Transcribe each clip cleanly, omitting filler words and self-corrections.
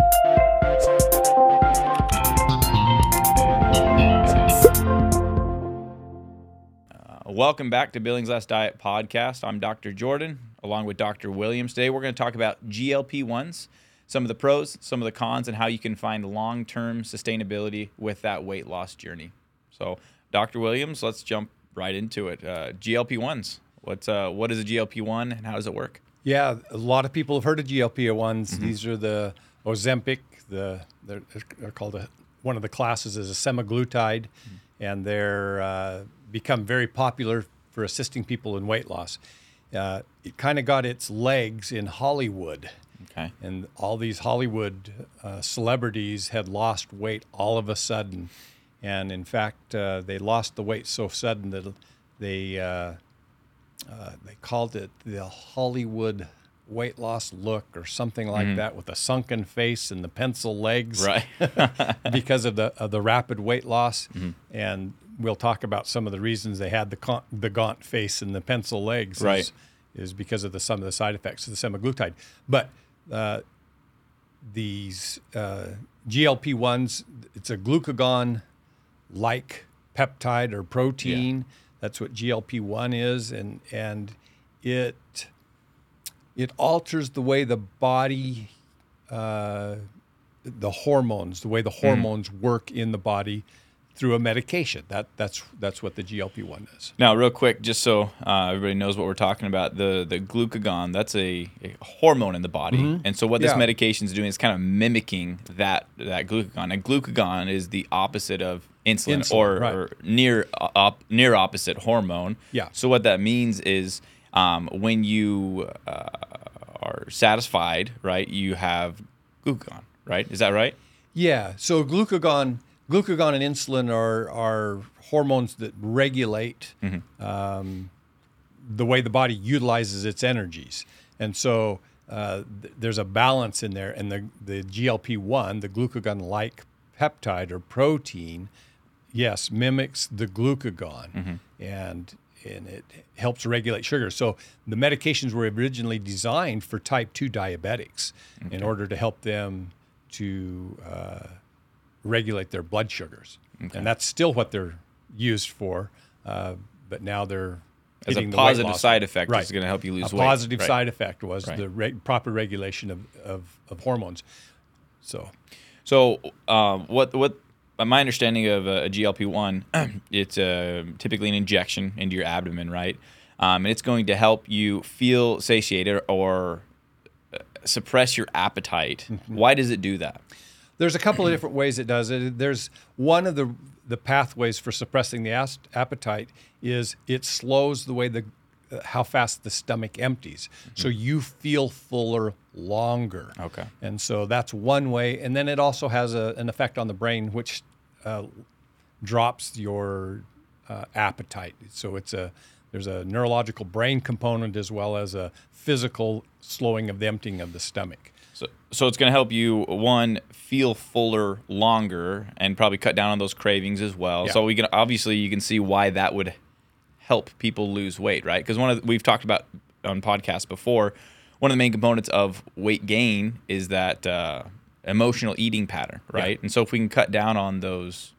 Welcome back to Billings Less Diet Podcast. I'm Dr. Jordan, along with Dr. Williams. Today we're going to talk about GLP-1s, some of the pros, some of the cons, and how you can find long-term sustainability with that weight loss journey. So, Dr. Williams, let's jump right into it. GLP-1s. What is a GLP-1 and how does it work? Yeah, a lot of people have heard of GLP-1s. Mm-hmm. These are the Ozempic. They're called one of the classes is a semaglutide, and they're become very popular for assisting people in weight loss. It kind of got its legs in Hollywood. Okay. And all these Hollywood celebrities had lost weight all of a sudden. And in fact, they lost the weight so sudden that they called it the Hollywood weight loss look or something like that, with a sunken face and the pencil legs, right? because of the rapid weight loss. And we'll talk about some of the reasons they had the gaunt face and the pencil legs, right? Is because of some of the side effects of the semaglutide. But these GLP-1s, it's a glucagon-like peptide or protein. Yeah. That's what GLP-1 is, and it alters the way the body, the hormones work in the body through a medication. That's what the GLP-1 is. Now, real quick, just so everybody knows what we're talking about, the glucagon, that's a hormone in the body. And so what this medication is doing is kind of mimicking that glucagon. And glucagon is the opposite of insulin or near opposite hormone. Yeah. So what that means is when you are satisfied, right, you have glucagon, right? Is that right? Yeah. So glucagon and insulin are hormones that regulate the way the body utilizes its energies. And so there's a balance in there. And the GLP-1, the glucagon-like peptide or protein, yes, mimics the glucagon. And it helps regulate sugar. So the medications were originally designed for type 2 diabetics in order to help them to regulate their blood sugars. And that's still what they're used for, but now they're as a hitting positive side effect. It's going to help you lose weight. A positive side effect was the proper regulation of hormones. So what my understanding of a GLP-1, it's typically an injection into your abdomen, right? And it's going to help you feel satiated or suppress your appetite. Why does it do that? There's a couple of different ways it does it. There's one of the pathways for suppressing the appetite is it slows the way how fast the stomach empties. So you feel fuller longer. Okay. And so that's one way. And then it also has an effect on the brain, which drops your appetite. So there's a neurological brain component as well as a physical slowing of the emptying of the stomach. So it's going to help you, one, feel fuller longer and probably cut down on those cravings as well. Yeah. So you can see why that would help people lose weight, right? Because we've talked about on podcasts before, one of the main components of weight gain is that emotional eating pattern, right? Yeah. And so if we can cut down on those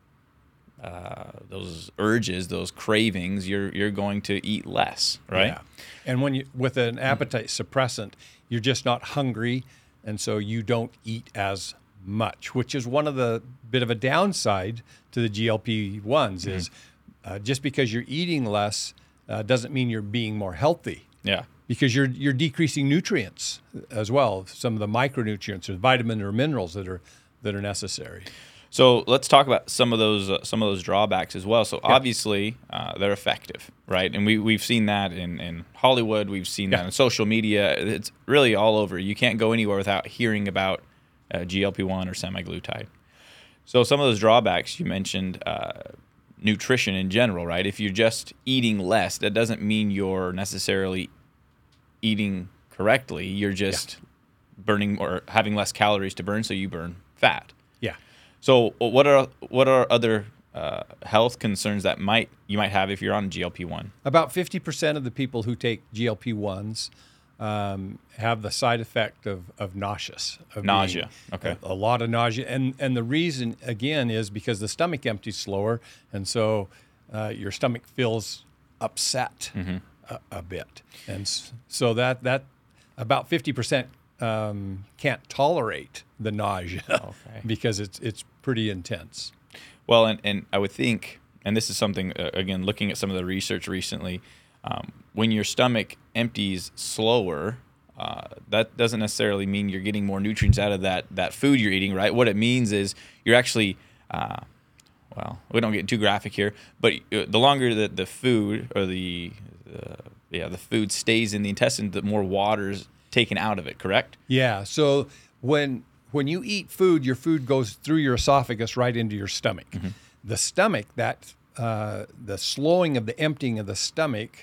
urges, those cravings, you're going to eat less, right? Yeah. And with an appetite suppressant, you're just not hungry. And so you don't eat as much, which is one of the bit of a downside to the GLP-1s is just because you're eating less doesn't mean you're being more healthy. Yeah. Because you're decreasing nutrients as well, some of the micronutrients or vitamin or minerals that are necessary. So let's talk about some of those drawbacks as well. So obviously they're effective, right? And we've seen that in Hollywood. We've seen that in social media. It's really all over. You can't go anywhere without hearing about GLP-1 or semaglutide. So some of those drawbacks you mentioned, nutrition in general, right? If you're just eating less, that doesn't mean you're necessarily eating correctly. You're just burning or having less calories to burn, so you burn fat. Yeah. So what are other health concerns that you might have if you're on GLP-1? About 50% of the people who take GLP-1s have the side effect of nausea. Okay. A lot of nausea. And the reason, again, is because the stomach empties slower. And so your stomach feels upset a bit. And so that about 50% can't tolerate the nausea because it's pretty intense. Well, and I would think, and this is something, again, looking at some of the research recently, when your stomach empties slower, that doesn't necessarily mean you're getting more nutrients out of that food you're eating, right? What it means is you're actually, well, we don't get too graphic here, but the longer that the food or the food stays in the intestine, the more water's taken out of it, correct? Yeah. So when you eat food, your food goes through your esophagus right into your stomach. The stomach, the slowing of the emptying of the stomach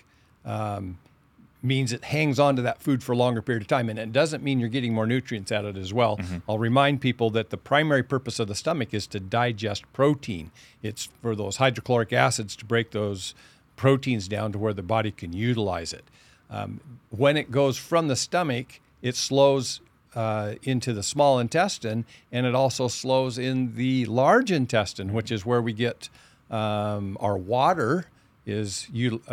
means it hangs on to that food for a longer period of time. And it doesn't mean you're getting more nutrients out of it as well. I'll remind people that the primary purpose of the stomach is to digest protein. It's for those hydrochloric acids to break those proteins down to where the body can utilize it. When it goes from the stomach, it slows into the small intestine, and it also slows in the large intestine, which is where we get our water is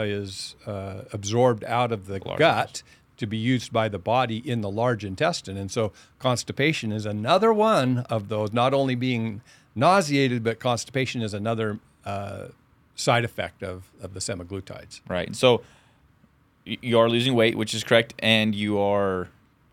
absorbed out of the gut to be used by the body in the large intestine. And so constipation is another one of those, not only being nauseated, but constipation is another side effect of the semaglutides. Right. So you are losing weight, which is correct, and you are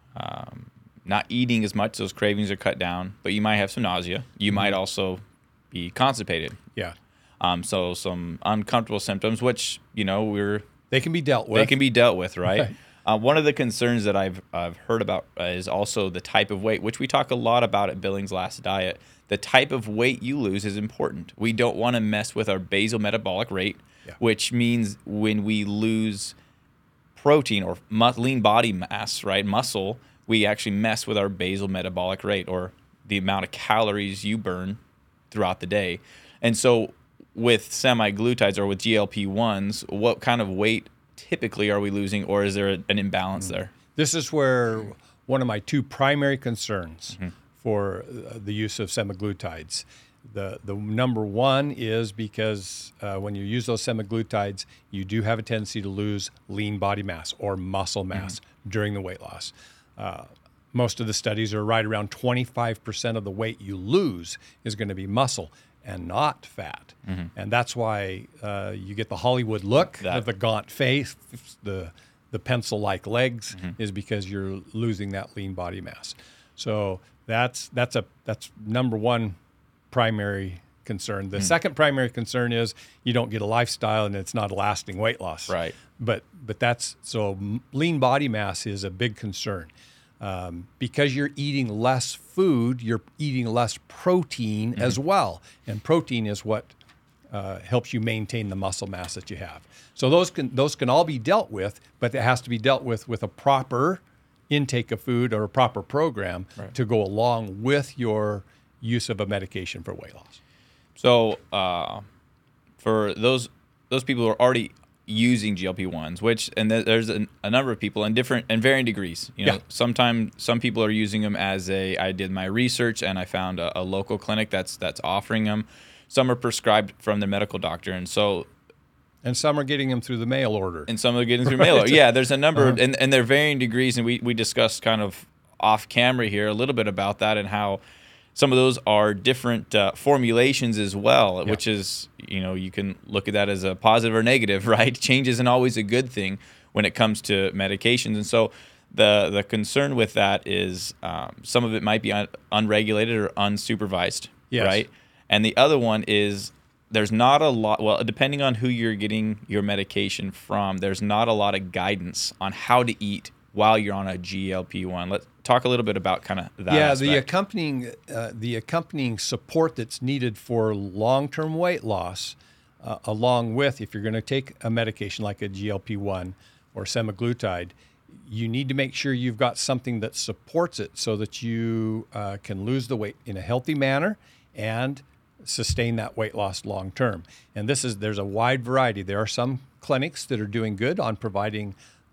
not eating as much. Those cravings are cut down, but you might have some nausea. You might also be constipated. Yeah. So some uncomfortable symptoms, which, they can be dealt with. They can be dealt with, right? One of the concerns that I've heard about is also the type of weight, which we talk a lot about at Billings Last Diet. The type of weight you lose is important. We don't want to mess with our basal metabolic rate, which means when we lose protein or lean body mass, right, muscle, we actually mess with our basal metabolic rate, or the amount of calories you burn throughout the day. And so with semaglutides or with GLP-1s, what kind of weight typically are we losing, or is there an imbalance there? This is where one of my two primary concerns for the use of semaglutides. The number one is because when you use those semaglutides, you do have a tendency to lose lean body mass or muscle mass during the weight loss. Most of the studies are right around 25% of the weight you lose is going to be muscle and not fat. And that's why you get the Hollywood look of the gaunt face, the pencil-like legs, is because you're losing that lean body mass. So that's number one primary concern. The second primary concern is you don't get a lifestyle and it's not a lasting weight loss. Right. But that's so lean body mass is a big concern. Because you're eating less food, you're eating less protein as well. And protein is what helps you maintain the muscle mass that you have. So those can all be dealt with, but it has to be dealt with a proper intake of food or a proper program to go along with your use of a medication for weight loss. So for those people who are already using GLP-1s, there's a number of people in different and varying degrees. Sometimes some people are using them I did my research and I found a local clinic that's offering them. Some are prescribed from their medical doctor, and some are getting them through the mail order. And some are getting through mail order. Yeah, there's a number, and they're varying degrees, and we discussed kind of off camera here a little bit about that and how some of those are different formulations as well, which is, you can look at that as a positive or negative, right? Change isn't always a good thing when it comes to medications. And so the concern with that is some of it might be unregulated or unsupervised, right? And the other one is there's not a lot, well, depending on who you're getting your medication from, there's not a lot of guidance on how to eat while you're on a GLP-1. Let's talk a little bit about kind of that aspect. The accompanying support that's needed for long-term weight loss, along with if you're going to take a medication like a GLP-1 or semaglutide, you need to make sure you've got something that supports it so that you can lose the weight in a healthy manner and sustain that weight loss long term. And there's a wide variety. There are some clinics that are doing good on providing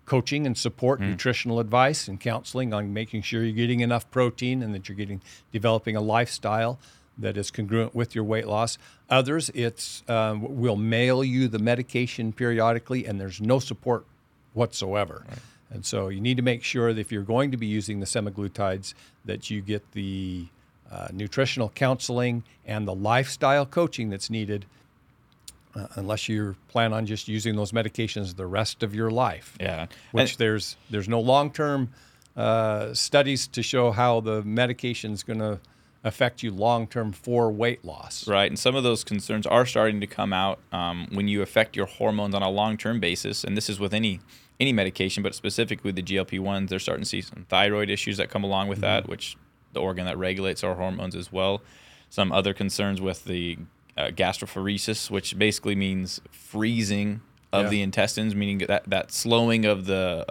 coaching and support, nutritional advice and counseling on making sure you're getting enough protein and that you're developing a lifestyle that is congruent with your weight loss. Others, we'll mail you the medication periodically, and there's no support whatsoever. Right. And so you need to make sure that if you're going to be using the semaglutides, that you get the nutritional counseling and the lifestyle coaching that's needed, unless you plan on just using those medications the rest of your life. Yeah, which there's no long-term studies to show how the medication's going to affect you long-term for weight loss. Right, and some of those concerns are starting to come out when you affect your hormones on a long-term basis, and this is with any medication, but specifically the GLP-1s. They're starting to see some thyroid issues that come along with that, which the organ that regulates our hormones as well. Some other concerns with the gastrophoresis, which basically means freezing of the intestines, meaning that slowing of the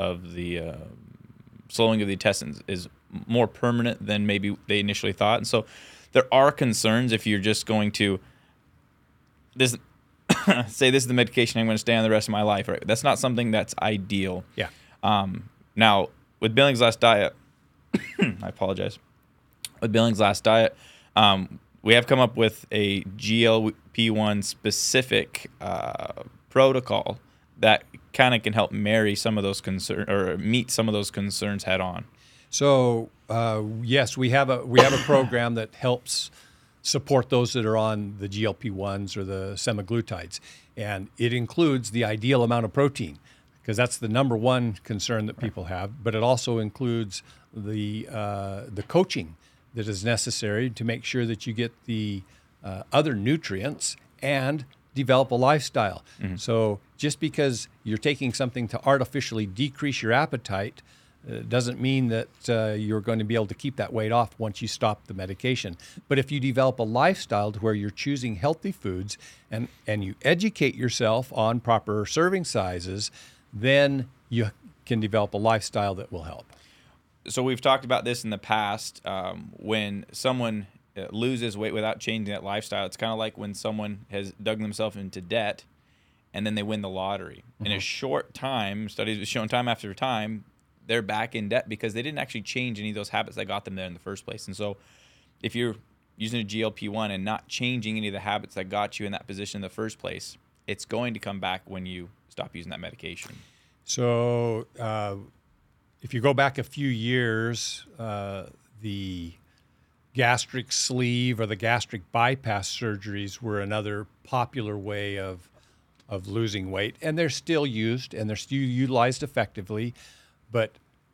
intestines is more permanent than maybe they initially thought. And so there are concerns if you're just going to say this is the medication I'm going to stay on the rest of my life. Right? That's not something that's ideal. Yeah. Now, with Billings Last Diet, I apologize. With Billings Last Diet, we have come up with a GLP-1 specific protocol that kind of can help marry some of those concerns or meet some of those concerns head on. So yes, we have a program that helps support those that are on the GLP-1s or the semaglutides, and it includes the ideal amount of protein, because that's the number one concern that people have. But it also includes the coaching that is necessary to make sure that you get the other nutrients and develop a lifestyle. So just because you're taking something to artificially decrease your appetite doesn't mean that you're going to be able to keep that weight off once you stop the medication. But if you develop a lifestyle to where you're choosing healthy foods and you educate yourself on proper serving sizes, then you can develop a lifestyle that will help. So we've talked about this in the past. When someone loses weight without changing that lifestyle, it's kind of like when someone has dug themselves into debt and then they win the lottery. In a short time, studies have shown time after time, they're back in debt because they didn't actually change any of those habits that got them there in the first place. And so if you're using a GLP-1 and not changing any of the habits that got you in that position in the first place, it's going to come back when you stop using that medication. So if you go back a few years, the gastric sleeve or the gastric bypass surgeries were another popular way of losing weight, and they're still used and they're still utilized effectively. But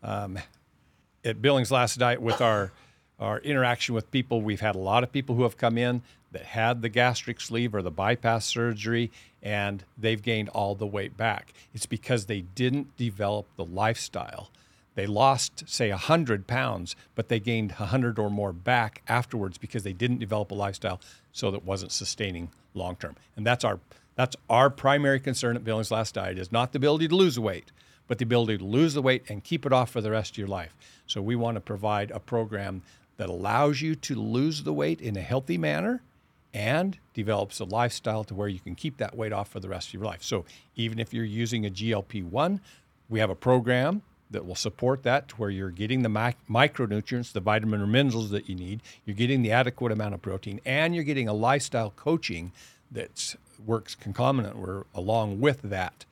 at Billings Last Diet, with our interaction with people, we've had a lot of people who have come in that had the gastric sleeve or the bypass surgery, and they've gained all the weight back. It's because they didn't develop the lifestyle. They lost, say, 100 pounds, but they gained 100 or more back afterwards because they didn't develop a lifestyle, so that wasn't sustaining long term. And that's our primary concern at Billings Last Diet, is not the ability to lose weight, but the ability to lose the weight and keep it off for the rest of your life. So we want to provide a program that allows you to lose the weight in a healthy manner and develops a lifestyle to where you can keep that weight off for the rest of your life. So even if you're using a GLP-1, we have a program that will support that, to where you're getting the micronutrients, the vitamin or minerals that you need, you're getting the adequate amount of protein, and you're getting a lifestyle coaching that works concomitant or along with that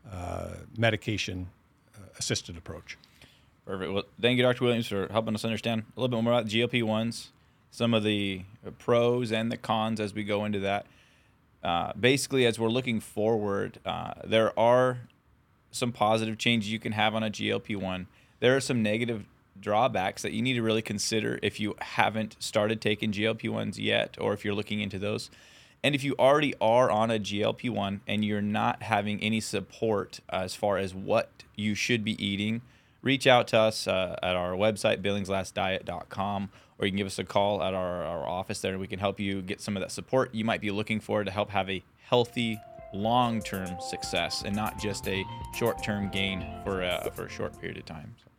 medication-assisted approach. Perfect. Well, thank you, Dr. Williams, for helping us understand a little bit more about GLP-1s, some of the pros and the cons as we go into that. Basically, as we're looking forward, there are some positive changes you can have on a GLP-1. There are some negative drawbacks that you need to really consider if you haven't started taking GLP-1s yet, or if you're looking into those. And if you already are on a GLP-1 and you're not having any support as far as what you should be eating, reach out to us at our website, billingslastdiet.com, or you can give us a call at our office there, and we can help you get some of that support you might be looking for to help have a healthy, long-term success and not just a short-term gain for a short period of time. So.